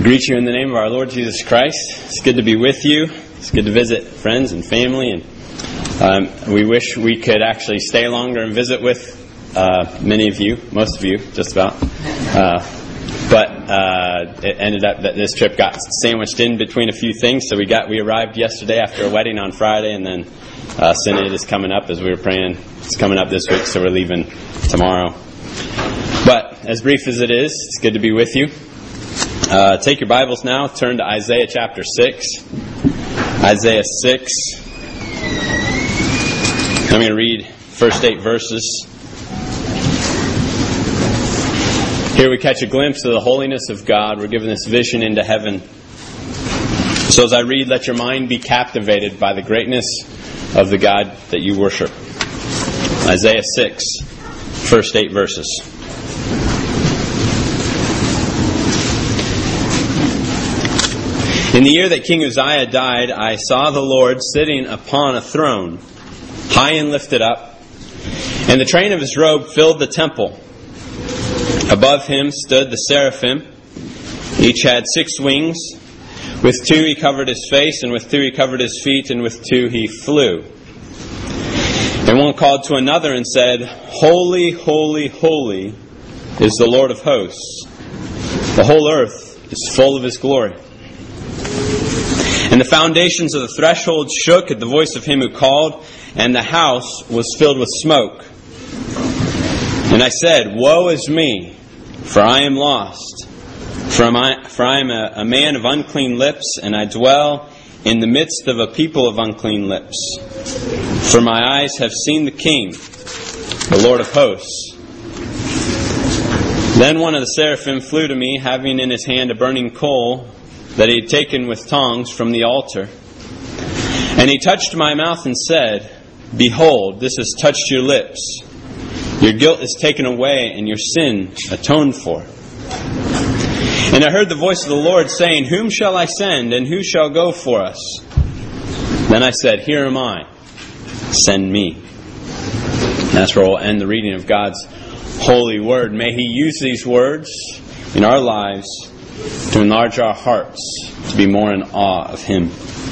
greet you in the name of our Lord Jesus Christ. It's good to be with you. It's good to visit friends and family, and we wish we could actually stay longer and visit with many of you, most of you, just about. But it ended up that this trip got sandwiched in between a few things. So we arrived yesterday after a wedding on Friday, and then Synod is coming up as we were praying. It's coming up this week, so we're leaving tomorrow. But as brief as it is, it's good to be with you. Take your Bibles now, turn to Isaiah chapter 6. Isaiah 6. I'm going to read first 8 verses. Here we catch a glimpse of the holiness of God. We're given this vision into heaven. So as I read, let your mind be captivated by the greatness of the God that you worship. Isaiah 6, first 8 verses. In the year that King Uzziah died, I saw the Lord sitting upon a throne, high and lifted up, and the train of his robe filled the temple. Above him stood the seraphim. Each had 6 wings. With 2 he covered his face, and with 2 he covered his feet, and with 2 he flew. And one called to another and said, Holy, holy, holy is the Lord of hosts. The whole earth is full of his glory. And the foundations of the threshold shook at the voice of him who called, and the house was filled with smoke. And I said, Woe is me, for I am lost. For I am a man of unclean lips, and I dwell in the midst of a people of unclean lips. For my eyes have seen the King, the Lord of hosts. Then one of the seraphim flew to me, having in his hand a burning coal that he had taken with tongs from the altar. And he touched my mouth and said, Behold, this has touched your lips. Your guilt is taken away, and your sin atoned for. And I heard the voice of the Lord saying, Whom shall I send, and who shall go for us? Then I said, Here am I. Send me. And that's where we'll end the reading of God's holy word. May He use these words in our lives to enlarge our hearts, to be more in awe of Him.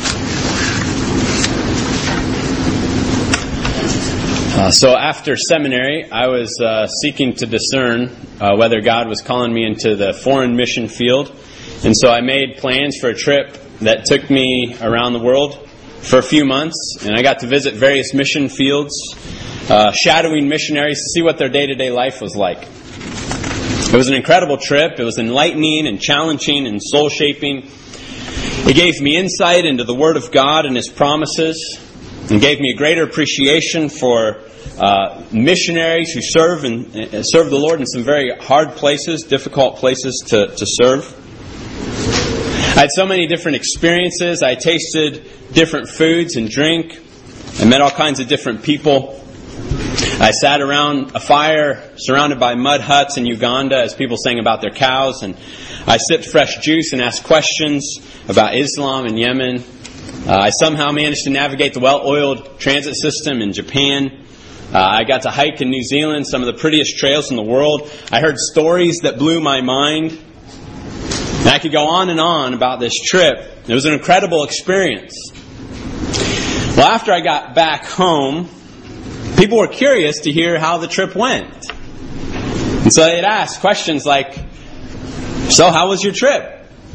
So after seminary, I was seeking to discern whether God was calling me into the foreign mission field. And so I made plans for a trip that took me around the world for a few months. And I got to visit various mission fields, shadowing missionaries to see what their day-to-day life was like. It was an incredible trip. It was enlightening and challenging and soul-shaping. It gave me insight into the Word of God and His promises, and gave me a greater appreciation for missionaries who serve the Lord in some very hard places, difficult places to serve. I had so many different experiences. I tasted different foods and drink. I met all kinds of different people. I sat around a fire surrounded by mud huts in Uganda as people sang about their cows, and I sipped fresh juice and asked questions about Islam in Yemen. I somehow managed to navigate the well-oiled transit system in Japan. I got to hike in New Zealand, some of the prettiest trails in the world. I heard stories that blew my mind. And I could go on about this trip. It was an incredible experience. Well, after I got back home, people were curious to hear how the trip went. And so they'd ask questions like, So how was your trip?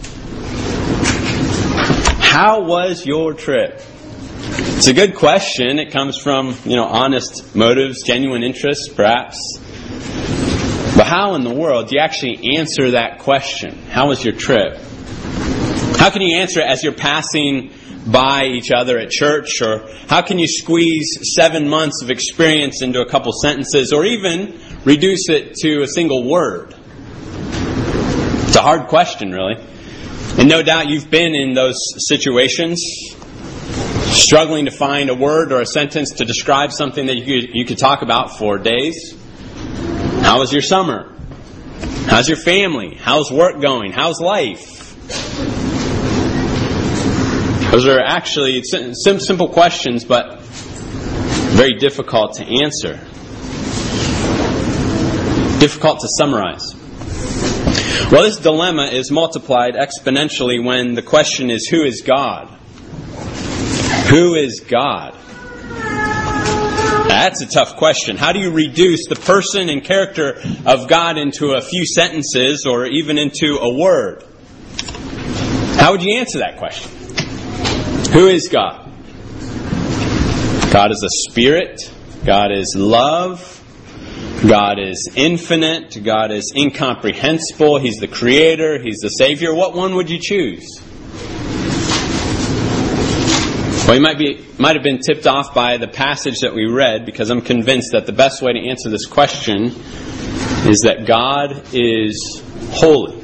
How was your trip? It's a good question. It comes from, honest motives, genuine interests, perhaps. But how in the world do you actually answer that question? How was your trip? How can you answer it as you're passing by each other at church? Or how can you squeeze 7 months of experience into a couple sentences, or even reduce it to a single word? It's a hard question, really. And no doubt you've been in those situations, struggling to find a word or a sentence to describe something that you could talk about for days. How was your summer? How's your family? How's work going? How's life? Those are actually simple questions, but very difficult to answer. Difficult to summarize. Well, this dilemma is multiplied exponentially when the question is, who is God? Who is God? That's a tough question. How do you reduce the person and character of God into a few sentences or even into a word? How would you answer that question? Who is God? God is a spirit. God is love. God is infinite. God is incomprehensible. He's the creator. He's the savior. What one would you choose? Well, you might have been tipped off by the passage that we read, because I'm convinced that the best way to answer this question is that God is holy.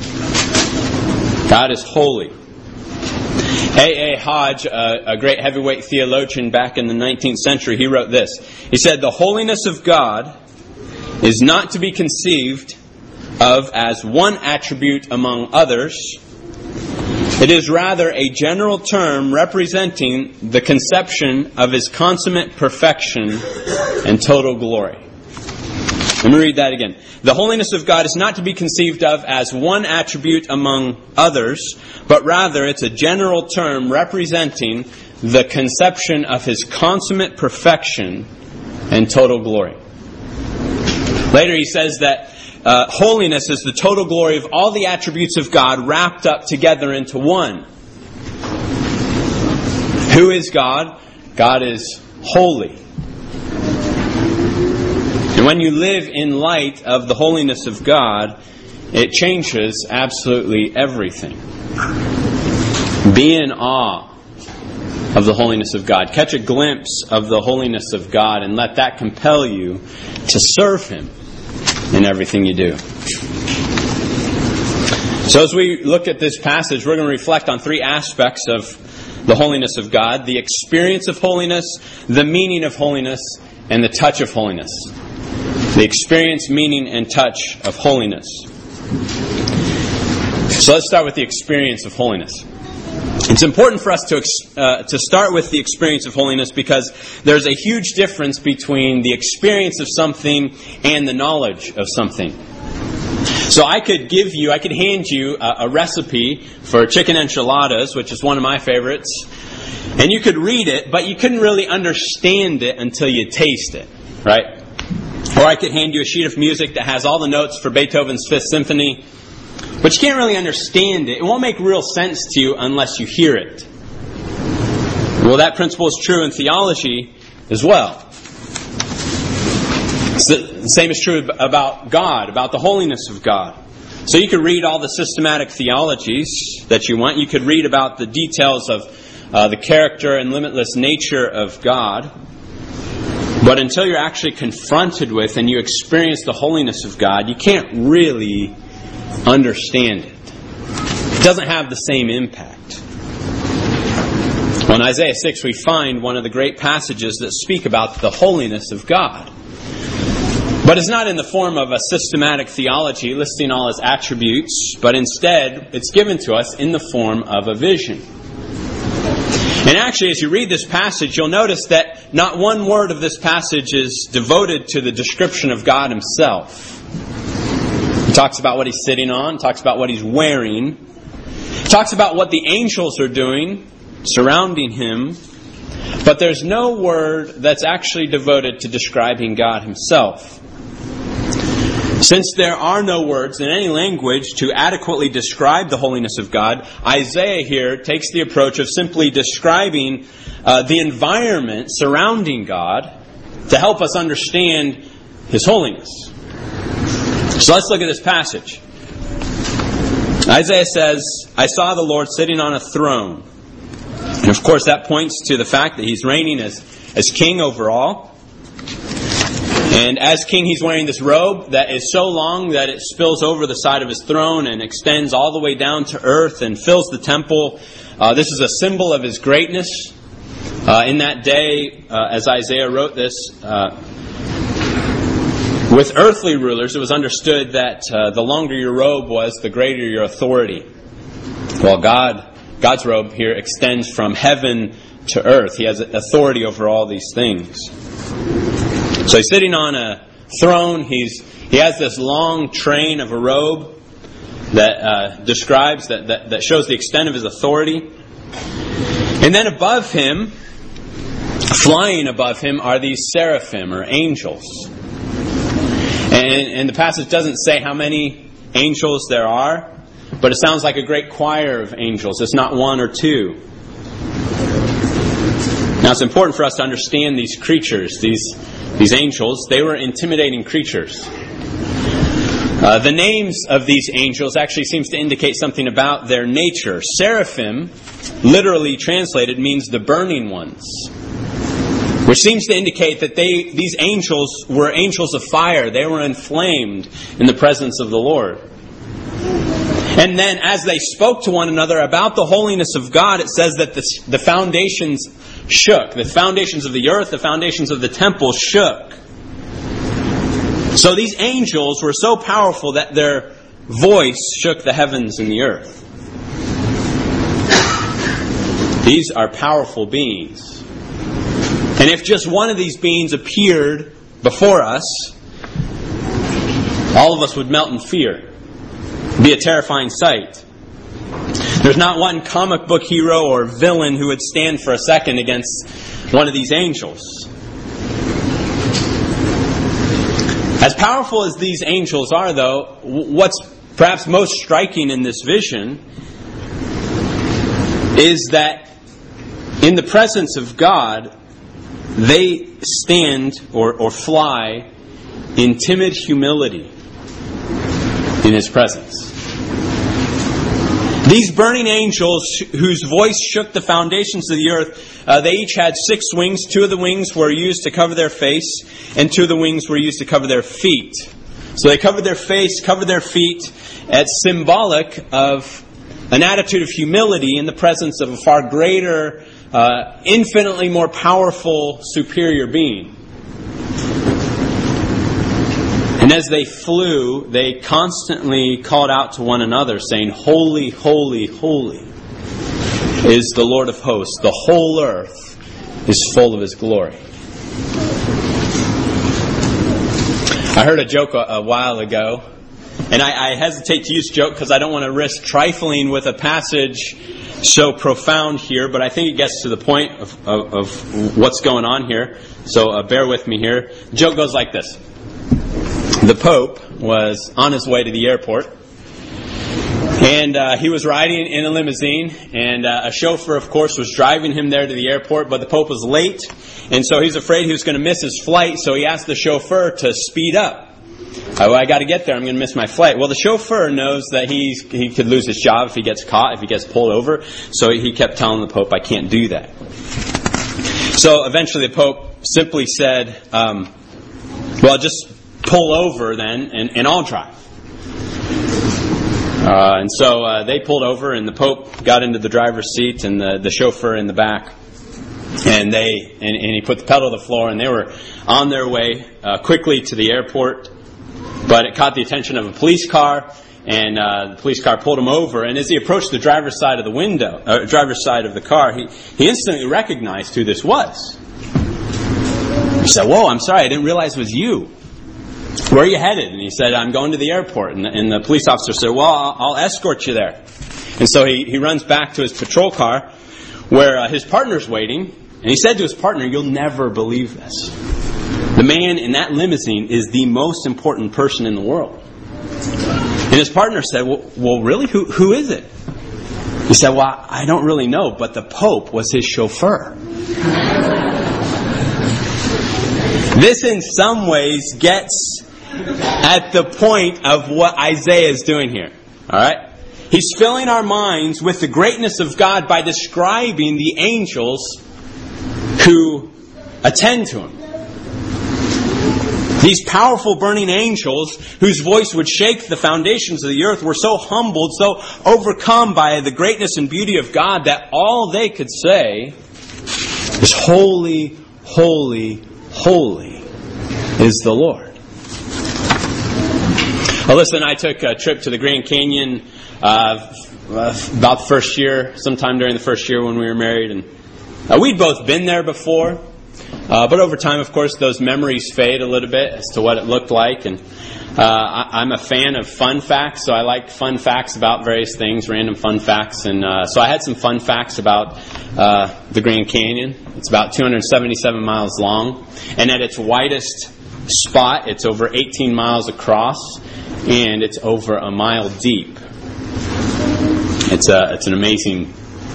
God is holy. A. Hodge, a great heavyweight theologian back in the 19th century, he wrote this. He said, "The holiness of God is not to be conceived of as one attribute among others. It is rather a general term representing the conception of His consummate perfection and total glory." Let me read that again. The holiness of God is not to be conceived of as one attribute among others, but rather it's a general term representing the conception of His consummate perfection and total glory. Later he says that holiness is the total glory of all the attributes of God wrapped up together into one. Who is God? God is holy. And when you live in light of the holiness of God, it changes absolutely everything. Be in awe of the holiness of God. Catch a glimpse of the holiness of God and let that compel you to serve Him in everything you do. So as we look at this passage, we're going to reflect on three aspects of the holiness of God: the experience of holiness, the meaning of holiness, and the touch of holiness. The experience, meaning, and touch of holiness. So let's start with the experience of holiness. It's important for us to start with the experience of holiness, because there's a huge difference between the experience of something and the knowledge of something. So I could hand you a recipe for chicken enchiladas, which is one of my favorites, and you could read it, but you couldn't really understand it until you taste it, right? Or I could hand you a sheet of music that has all the notes for Beethoven's Fifth Symphony, but you can't really understand it. It won't make real sense to you unless you hear it. Well, that principle is true in theology as well. The same is true about God, about the holiness of God. So you could read all the systematic theologies that you want. You could read about the details of the character and limitless nature of God. But until you're actually confronted with and you experience the holiness of God, you can't really understand it. It doesn't have the same impact. Well, in Isaiah 6 we find one of the great passages that speak about the holiness of God. But it's not in the form of a systematic theology listing all His attributes, but instead it's given to us in the form of a vision. And actually, as you read this passage, you'll notice that not one word of this passage is devoted to the description of God Himself. He talks about what He's sitting on, talks about what He's wearing, talks about what the angels are doing surrounding Him, but there's no word that's actually devoted to describing God Himself. Since there are no words in any language to adequately describe the holiness of God, Isaiah here takes the approach of simply describing the environment surrounding God to help us understand His holiness. So let's look at this passage. Isaiah says, "I saw the Lord sitting on a throne." And of course that points to the fact that He's reigning as king over all. And as king, He's wearing this robe that is so long that it spills over the side of His throne and extends all the way down to earth and fills the temple. This is a symbol of His greatness. In that day, as Isaiah wrote this, with earthly rulers, it was understood that the longer your robe was, the greater your authority. Well, God's robe here extends from heaven to earth. He has authority over all these things. So He's sitting on a throne. He has this long train of a robe. that describes, that shows the extent of His authority. And then above Him, flying above Him, are these seraphim, or angels. And the passage doesn't say how many angels there are, but it sounds like a great choir of angels. It's not one or two. Now it's important for us to understand these creatures, these angels. They were intimidating creatures. The names of these angels actually seems to indicate something about their nature. Seraphim, literally translated, means the burning ones, which seems to indicate that these angels were angels of fire. They were inflamed in the presence of the Lord. And then as they spoke to one another about the holiness of God, it says that the foundations shook. The foundations of the earth, the foundations of the temple shook. So these angels were so powerful that their voice shook the heavens and the earth. These are powerful beings. And if just one of these beings appeared before us, all of us would melt in fear. It'd be a terrifying sight. There's not one comic book hero or villain who would stand for a second against one of these angels. As powerful as these angels are, though, what's perhaps most striking in this vision is that in the presence of God, they stand or fly in timid humility in His presence. These burning angels, whose voice shook the foundations of the earth, they each had 6 wings. 2 of the wings were used to cover their face, and 2 of the wings were used to cover their feet. So they covered their face, covered their feet. It's symbolic of an attitude of humility in the presence of a far greater, infinitely more powerful, superior being. And as they flew, they constantly called out to one another, saying, "Holy, holy, holy is the Lord of hosts. The whole earth is full of His glory." I heard a joke a while ago, and I hesitate to use joke because I don't want to risk trifling with a passage so profound here, but I think it gets to the point of what's going on here. So bear with me here. The joke goes like this. The Pope was on his way to the airport, and he was riding in a limousine, and a chauffeur, of course, was driving him there to the airport, but the Pope was late, and so he's afraid he was going to miss his flight, so he asked the chauffeur to speed up. "Oh, I got to get there, I'm going to miss my flight." Well, the chauffeur knows that he could lose his job if he gets caught, if he gets pulled over, so he kept telling the Pope, "I can't do that." So eventually the Pope simply said, "Well, just pull over then, and I'll drive." And so they pulled over, and the Pope got into the driver's seat, and the chauffeur in the back, and he put the pedal to the floor, and they were on their way quickly to the airport. But it caught the attention of a police car, and the police car pulled him over. And as he approached the driver's side of the car, he instantly recognized who this was. He said, "Whoa, I'm sorry, I didn't realize it was you. Where are you headed?" And he said, "I'm going to the airport." And the police officer said, "Well, I'll escort you there." And so he runs back to his patrol car where his partner's waiting. And he said to his partner, "You'll never believe this. The man in that limousine is the most important person in the world." And his partner said, well really? Who is it?" He said, "Well, I don't really know, but the Pope was his chauffeur." This in some ways gets at the point of what Isaiah is doing here. All right? He's filling our minds with the greatness of God by describing the angels who attend to Him. These powerful burning angels whose voice would shake the foundations of the earth were so humbled, so overcome by the greatness and beauty of God that all they could say is, "Holy, holy, holy is the Lord." Well, listen, I took a trip to the Grand Canyon about the first year, sometime during the first year when we were married, and we'd both been there before. But over time, of course, those memories fade a little bit as to what it looked like. And I'm a fan of fun facts, so I like fun facts about various things, random fun facts. And so I had some fun facts about the Grand Canyon. It's about 277 miles long. And at its widest spot, it's over 18 miles across. And it's over a mile deep. It's an amazing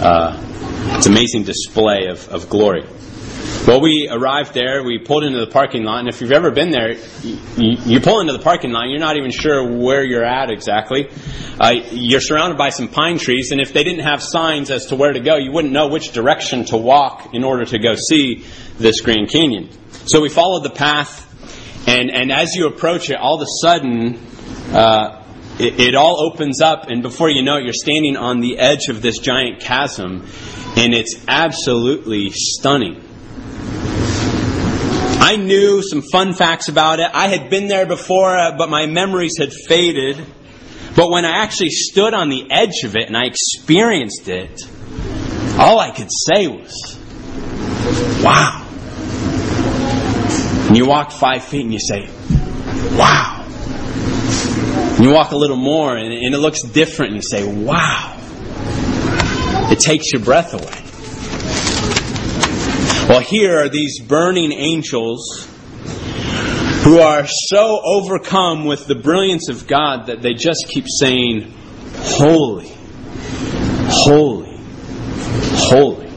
display of glory. Well, we arrived there, we pulled into the parking lot, and if you've ever been there, you pull into the parking lot, you're not even sure where you're at exactly. You're surrounded by some pine trees, and if they didn't have signs as to where to go, you wouldn't know which direction to walk in order to go see this Grand Canyon. So we followed the path, and as you approach it, all of a sudden, it all opens up, and before you know it, you're standing on the edge of this giant chasm, and it's absolutely stunning. I knew some fun facts about it. I had been there before, but my memories had faded. But when I actually stood on the edge of it and I experienced it, all I could say was, wow. And you walk 5 feet and you say, wow. And you walk a little more and it looks different and you say, wow. It takes your breath away. Well, here are these burning angels who are so overcome with the brilliance of God that they just keep saying, holy, holy, holy.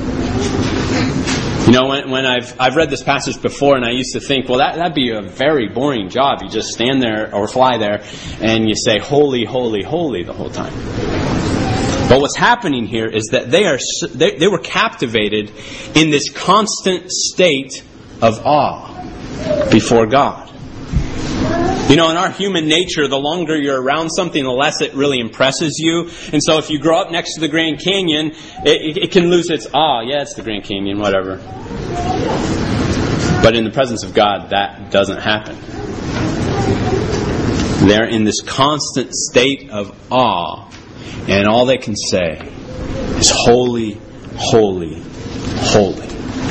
You know, when I've read this passage before, and I used to think, well, that'd be a very boring job. You just stand there or fly there and you say, holy, holy, holy the whole time. But what's happening here is that they were captivated in this constant state of awe before God. You know, in our human nature, the longer you're around something, the less it really impresses you. And so if you grow up next to the Grand Canyon, it can lose its awe. Yeah, it's the Grand Canyon, whatever. But in the presence of God, that doesn't happen. They're in this constant state of awe. And all they can say is, holy, holy, holy.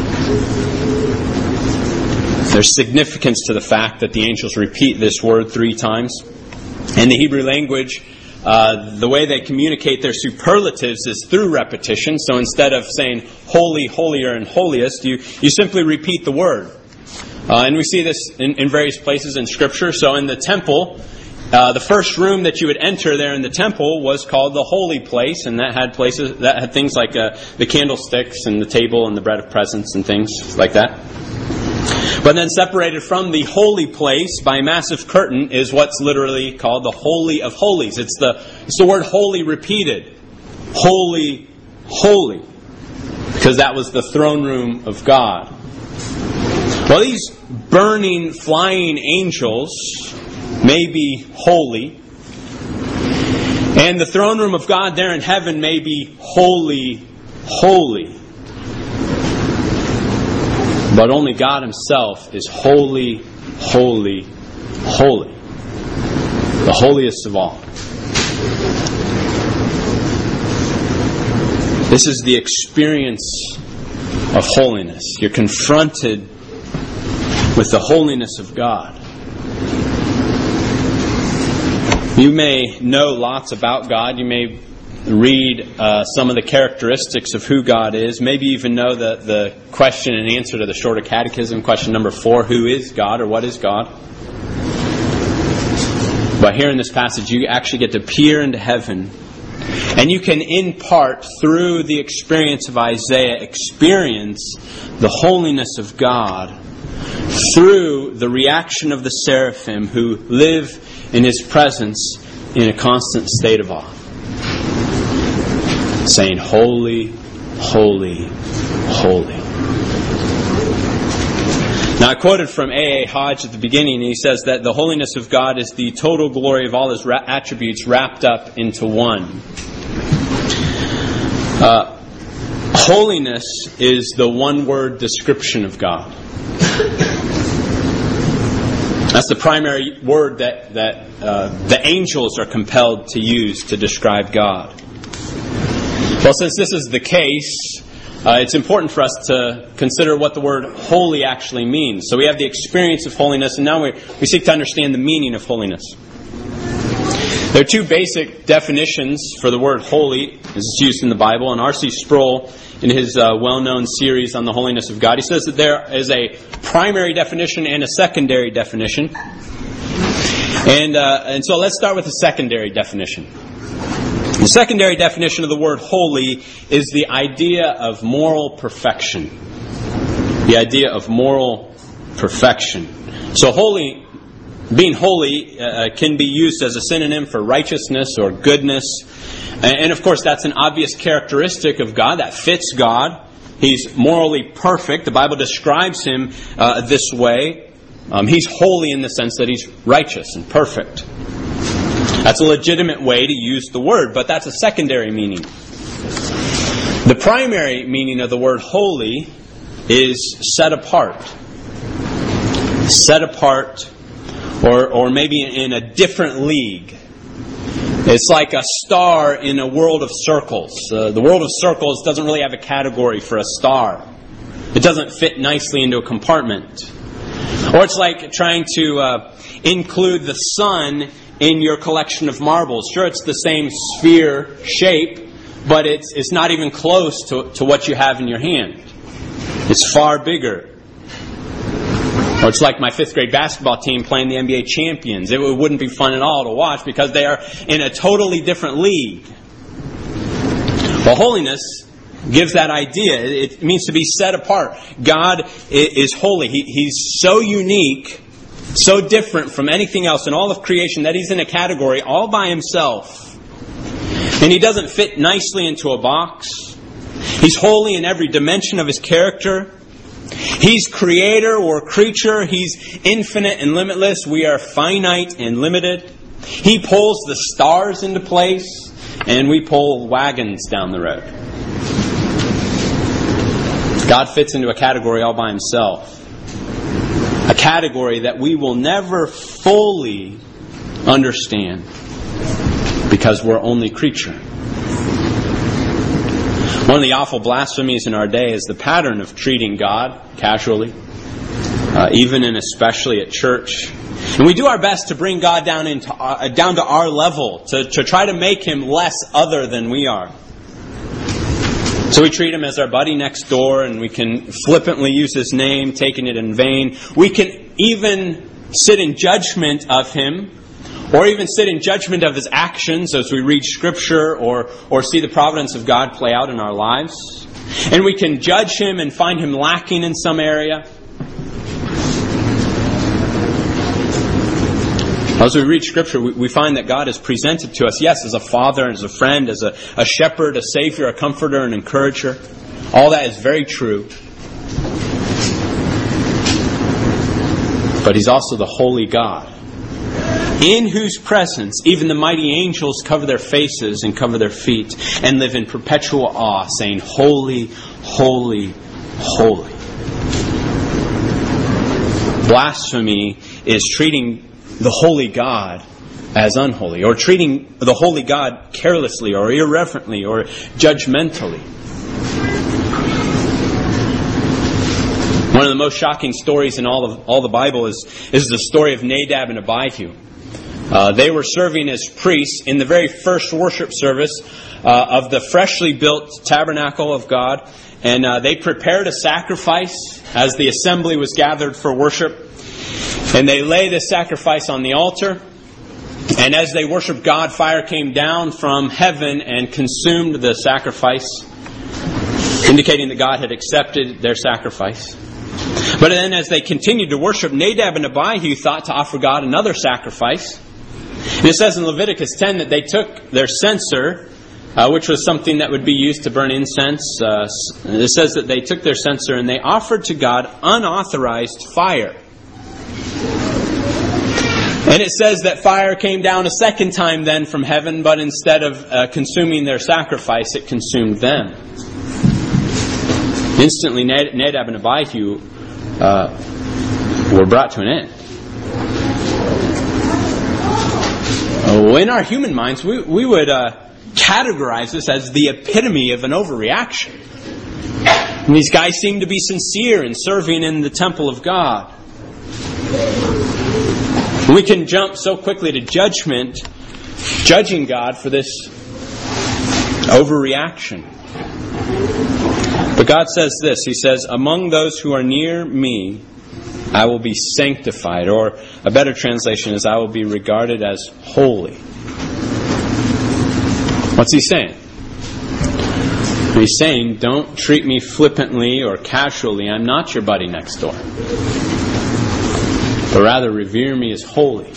There's significance to the fact that the angels repeat this word 3 times. In the Hebrew language, the way they communicate their superlatives is through repetition. So instead of saying holy, holier, and holiest, you simply repeat the word. And we see this in various places in Scripture. So in the temple, the first room that you would enter there in the temple was called the holy place, and that had things like the candlesticks and the table and the bread of presence and things like that. But then separated from the holy place by a massive curtain is what's literally called the Holy of Holies. It's the word holy repeated. Holy, holy. Because that was the throne room of God. Well, these burning, flying angels may be holy, and the throne room of God there in heaven may be holy, holy. But only God Himself is holy, holy, holy. The holiest of all. This is the experience of holiness. You're confronted with the holiness of God. You may know lots about God. You may read some of the characteristics of who God is. Maybe even know the question and answer to the Shorter Catechism, question number 4, who is God or what is God? But here in this passage, you actually get to peer into heaven. And you can, in part, through the experience of Isaiah, experience the holiness of God through the reaction of the seraphim who live in His presence in a constant state of awe. Saying, holy, holy, holy. Now I quoted from A.A. Hodge at the beginning, and he says that the holiness of God is the total glory of all His attributes wrapped up into one. Holiness is the one-word description of God. That's the primary word that the angels are compelled to use to describe God. Well, since this is the case, it's important for us to consider what the word holy actually means. So we have the experience of holiness, and now we seek to understand the meaning of holiness. There are two basic definitions for the word holy as it's used in the Bible, and R.C. Sproul, in his well-known series on the holiness of God, he says that there is a primary definition and a secondary definition. And so let's start with the secondary definition. The secondary definition of the word holy is the idea of moral perfection. The idea of moral perfection. So being holy can be used as a synonym for righteousness or goodness. And of course that's an obvious characteristic of God that fits God. He's morally perfect. The Bible describes Him this way. He's holy in the sense that He's righteous and perfect. That's a legitimate way to use the word, but that's a secondary meaning. The primary meaning of the word holy is set apart. Set apart, or maybe in a different league. It's like a star in a world of circles. The world of circles doesn't really have a category for a star. It doesn't fit nicely into a compartment. Or it's like trying to include the sun in your collection of marbles. Sure, it's the same sphere shape, but it's not even close to what you have in your hand. It's far bigger. Or it's like my 5th grade basketball team playing the NBA champions. It wouldn't be fun at all to watch because they are in a totally different league. Well, holiness gives that idea. It means to be set apart. God is holy. He's so unique, so different from anything else in all of creation that He's in a category all by Himself. And He doesn't fit nicely into a box. He's holy in every dimension of His character. He's creator or creature. He's infinite and limitless. We are finite and limited. He pulls the stars into place, and we pull wagons down the road. God fits into a category all by Himself. A category that we will never fully understand because we're only creature. One of the awful blasphemies in our day is the pattern of treating God casually, even and especially at church. And we do our best to bring God down to our level, to try to make Him less other than we are. So we treat Him as our buddy next door, and we can flippantly use His name, taking it in vain. We can even sit in judgment of Him, or even sit in judgment of His actions as we read Scripture or see the providence of God play out in our lives. And we can judge Him and find Him lacking in some area. As we read Scripture, we find that God is presented to us, yes, as a father, as a friend, as a shepherd, a savior, a comforter, an encourager. All that is very true. But He's also the holy God, in whose presence even the mighty angels cover their faces and cover their feet and live in perpetual awe, saying, "Holy, holy, holy." Blasphemy is treating the holy God as unholy, or treating the holy God carelessly or irreverently or judgmentally. One of the most shocking stories in all the Bible is the story of Nadab and Abihu. They were serving as priests in the very first worship service of the freshly built tabernacle of God. And they prepared a sacrifice as the assembly was gathered for worship. And they lay the sacrifice on the altar. And as they worshiped God, fire came down from heaven and consumed the sacrifice, indicating that God had accepted their sacrifice. But then as they continued to worship, Nadab and Abihu thought to offer God another sacrifice. And it says in Leviticus 10 that they took their censer, which was something that would be used to burn incense. It says that they took their censer and they offered to God unauthorized fire. And it says that fire came down a second time then from heaven, but instead of consuming their sacrifice, it consumed them. Instantly, Nadab and Abihu were brought to an end. In our human minds, we would categorize this as the epitome of an overreaction. And these guys seem to be sincere in serving in the temple of God. We can jump so quickly to judgment, judging God for this overreaction. But God says this. He says, among those who are near me, I will be sanctified. Or a better translation is, I will be regarded as holy. What's he saying? He's saying, don't treat me flippantly or casually. I'm not your buddy next door. But rather revere me as holy.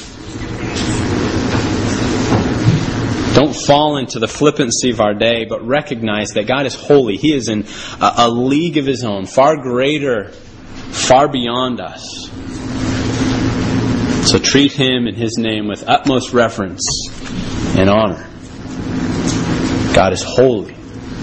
Don't fall into the flippancy of our day, but recognize that God is holy. He is in a league of His own, far greater, far beyond us. So treat Him and His name with utmost reverence and honor. God is holy.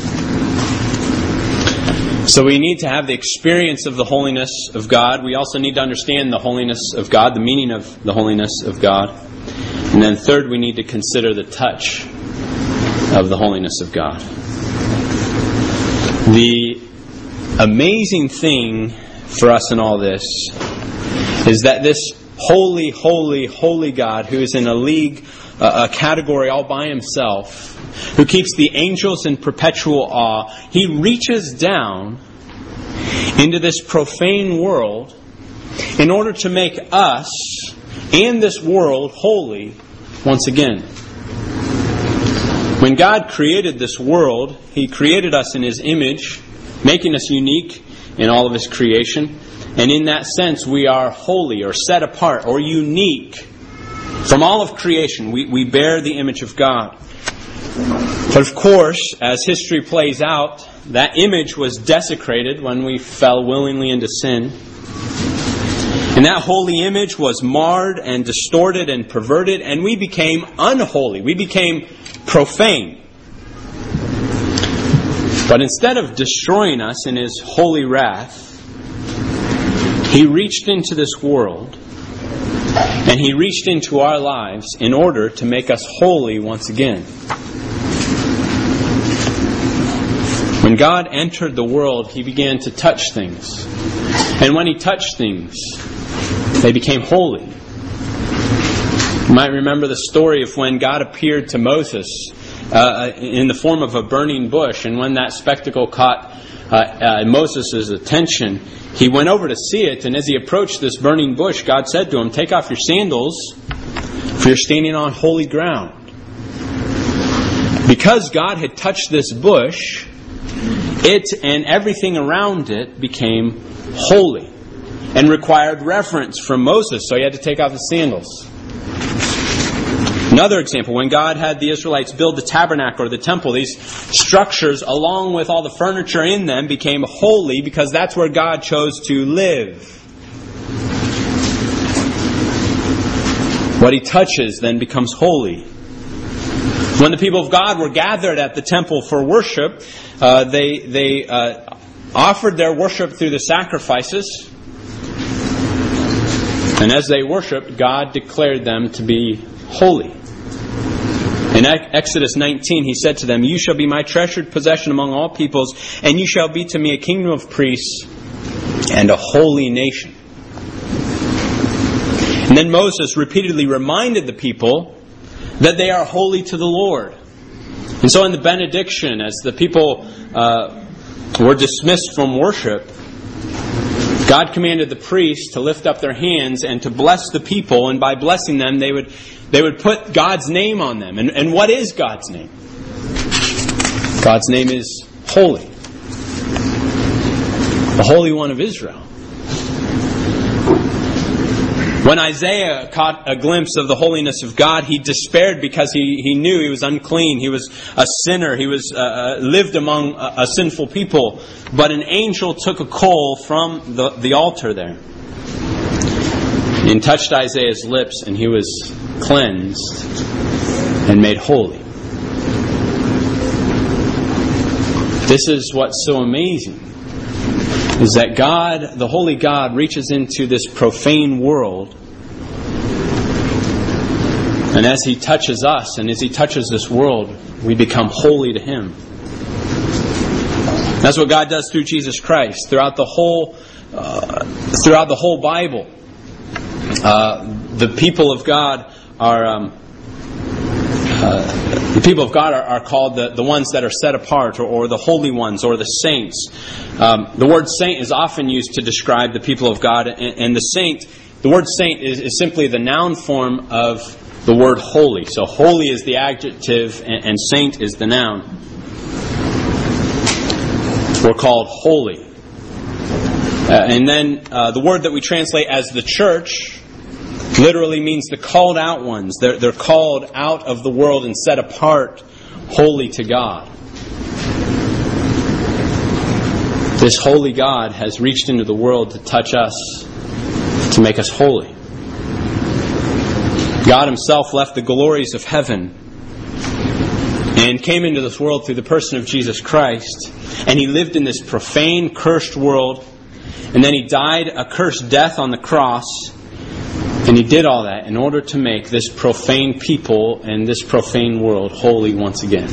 So we need to have the experience of the holiness of God. We also need to understand the holiness of God, the meaning of the holiness of God. And then third, we need to consider the touch of the holiness of God. The amazing thing for us in all this is that this holy, holy, holy God, who is in a league, a category all by Himself, who keeps the angels in perpetual awe, He reaches down into this profane world in order to make us and this world holy once again. When God created this world, He created us in His image, making us unique in all of His creation. And in that sense, we are holy or set apart or unique from all of creation. We bear the image of God. But of course, as history plays out, that image was desecrated when we fell willingly into sin. And that holy image was marred and distorted and perverted, and we became unholy. We became profane. But instead of destroying us in His holy wrath, He reached into this world and He reached into our lives in order to make us holy once again. When God entered the world, He began to touch things. And when He touched things, they became holy. You might remember the story of when God appeared to Moses in the form of a burning bush. And when that spectacle caught Moses' attention, he went over to see it. And as he approached this burning bush, God said to him, "Take off your sandals, for you're standing on holy ground." Because God had touched this bush, it and everything around it became holy and required reverence from Moses, so he had to take off his sandals. Another example, when God had the Israelites build the tabernacle or the temple, these structures, along with all the furniture in them, became holy because that's where God chose to live. What He touches then becomes holy. When the people of God were gathered at the temple for worship, they offered their worship through the sacrifices. And as they worshipped, God declared them to be holy. In Exodus 19, He said to them, "You shall be my treasured possession among all peoples, and you shall be to me a kingdom of priests and a holy nation." And then Moses repeatedly reminded the people that they are holy to the Lord. And so in the benediction, as the people were dismissed from worship, God commanded the priests to lift up their hands and to bless the people, and by blessing them, they would put God's name on them. And what is God's name? God's name is holy. The Holy One of Israel. When Isaiah caught a glimpse of the holiness of God, he despaired because he knew he was unclean. He was a sinner. He was lived among a sinful people. But an angel took a coal from the altar there and touched Isaiah's lips, and he was cleansed and made holy. This is what's so amazing, is that God, the Holy God, reaches into this profane world, and as He touches us and as He touches this world, we become holy to Him. That's what God does through Jesus Christ, throughout the whole Bible. The people of God are called the ones that are set apart, or the holy ones, or the saints. The word saint is often used to describe the people of God, and the word saint is simply the noun form of the word holy. So holy is the adjective, and saint is the noun. We're called holy. And then the word that we translate as the church literally means the called out ones. They're called out of the world and set apart, holy to God. This holy God has reached into the world to touch us, to make us holy. God Himself left the glories of heaven and came into this world through the person of Jesus Christ. And He lived in this profane, cursed world. And then He died a cursed death on the cross. And He did all that in order to make this profane people and this profane world holy once again.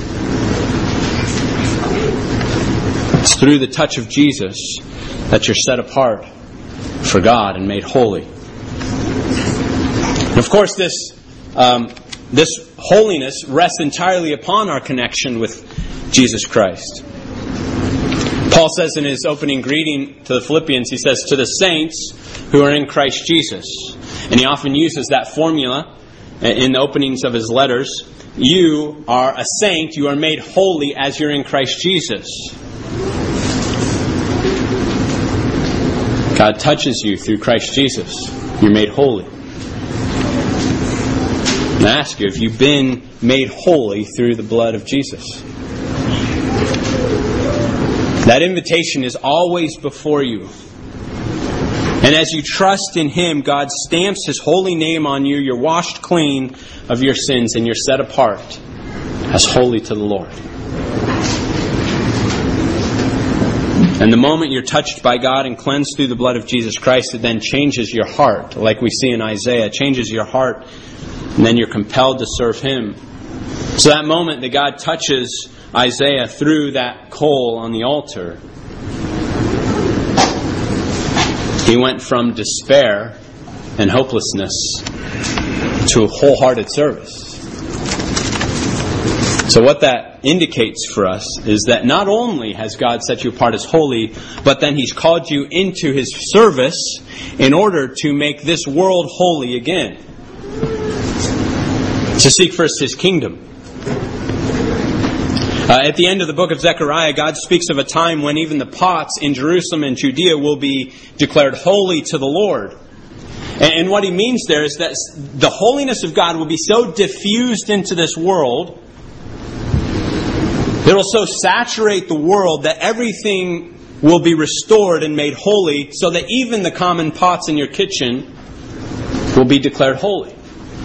It's through the touch of Jesus that you're set apart for God and made holy. And of course, this holiness rests entirely upon our connection with Jesus Christ. Paul says in his opening greeting to the Philippians, he says, "To the saints who are in Christ Jesus." And he often uses that formula in the openings of his letters. You are a saint, you are made holy as you're in Christ Jesus. God touches you through Christ Jesus. You're made holy. And I ask you, have you been made holy through the blood of Jesus? That invitation is always before you. And as you trust in Him, God stamps His holy name on you. You're washed clean of your sins and you're set apart as holy to the Lord. And the moment you're touched by God and cleansed through the blood of Jesus Christ, it then changes your heart. Like we see in Isaiah, it changes your heart, and then you're compelled to serve Him. So that moment that God touches Isaiah through that coal on the altar, he went from despair and hopelessness to a wholehearted service. So what that indicates for us is that not only has God set you apart as holy, but then He's called you into His service in order to make this world holy again. To seek first His kingdom. At the end of the book of Zechariah, God speaks of a time when even the pots in Jerusalem and Judea will be declared holy to the Lord. And what He means there is that the holiness of God will be so diffused into this world, it will so saturate the world that everything will be restored and made holy, so that even the common pots in your kitchen will be declared holy.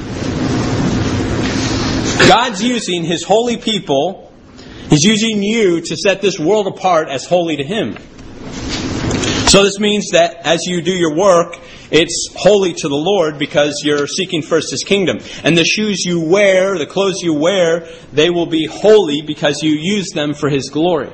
God's using His holy people. He's using you to set this world apart as holy to Him. So this means that as you do your work, it's holy to the Lord because you're seeking first His kingdom. And the shoes you wear, the clothes you wear, they will be holy because you use them for His glory.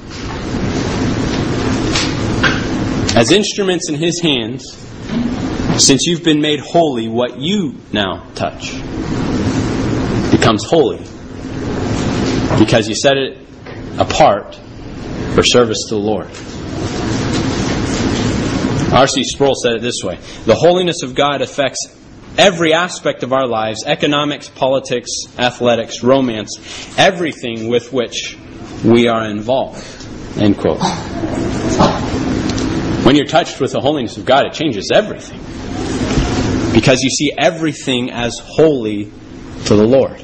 As instruments in His hands, since you've been made holy, what you now touch becomes holy. Because you set it apart for service to the Lord. R.C. Sproul said it this way: the holiness of God affects every aspect of our lives, economics, politics, athletics, romance, everything with which we are involved. End quote. When you're touched with the holiness of God, it changes everything. Because you see everything as holy to the Lord.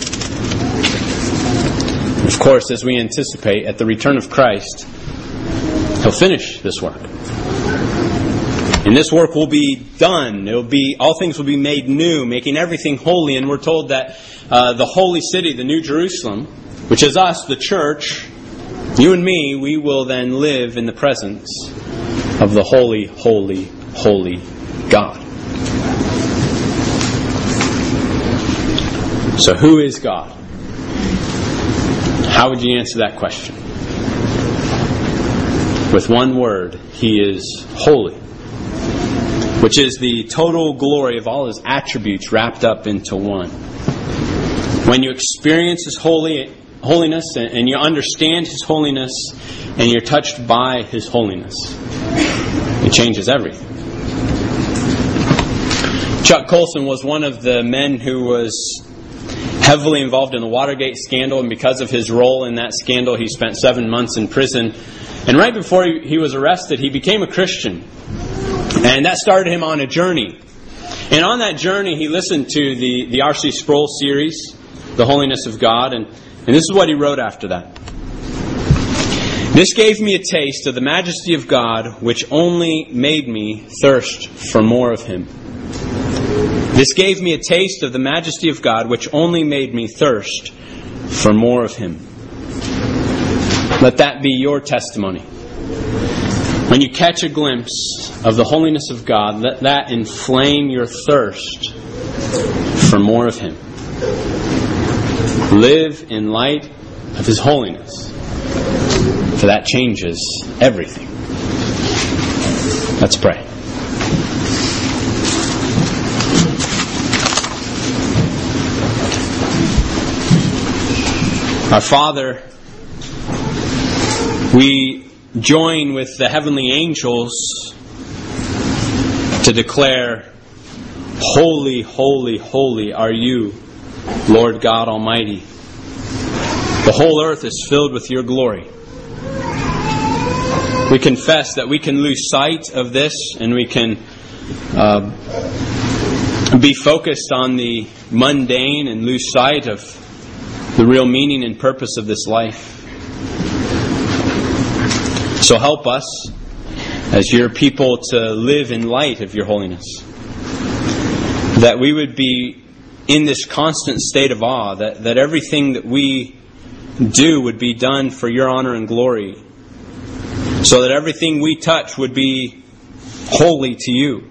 Of course, as we anticipate, at the return of Christ, He'll finish this work. And this work will be done. All things will be made new, making everything holy. And we're told that the holy city, the New Jerusalem, which is us, the church, you and me, we will then live in the presence of the holy, holy, holy God. So who is God? How would you answer that question? with one word, He is holy, which is the total glory of all His attributes wrapped up into one. When you experience His holiness and you understand His holiness and you're touched by His holiness, it changes everything. Chuck Colson was one of the men who was heavily involved in the Watergate scandal, and because of his role in that scandal, he spent 7 months in prison. And right before he was arrested, he became a Christian. And that started him on a journey. And on that journey, he listened to the R.C. Sproul series, The Holiness of God, and this is what he wrote after that. This gave me a taste of the majesty of God, which only made me thirst for more of Him. This gave me a taste of the majesty of God, which only made me thirst for more of Him. Let that be your testimony. When you catch a glimpse of the holiness of God, let that inflame your thirst for more of Him. Live in light of His holiness, for that changes everything. Let's pray. Our Father, we join with the heavenly angels to declare, Holy, holy, holy are you, Lord God Almighty. The whole earth is filled with your glory. We confess that we can lose sight of this and we can be focused on the mundane and lose sight of the real meaning and purpose of this life. So help us as your people to live in light of your holiness. That we would be in this constant state of awe, that everything that we do would be done for your honor and glory. So that everything we touch would be holy to you.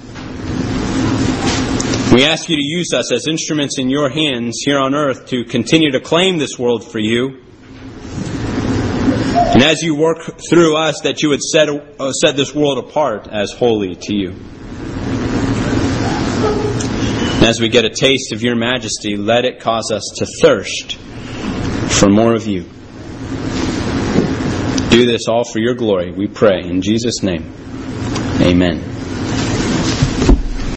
We ask you to use us as instruments in your hands here on earth to continue to claim this world for you. And as you work through us, that you would set this world apart as holy to you. And as we get a taste of your majesty, let it cause us to thirst for more of you. Do this all for your glory, we pray. In Jesus' name, amen.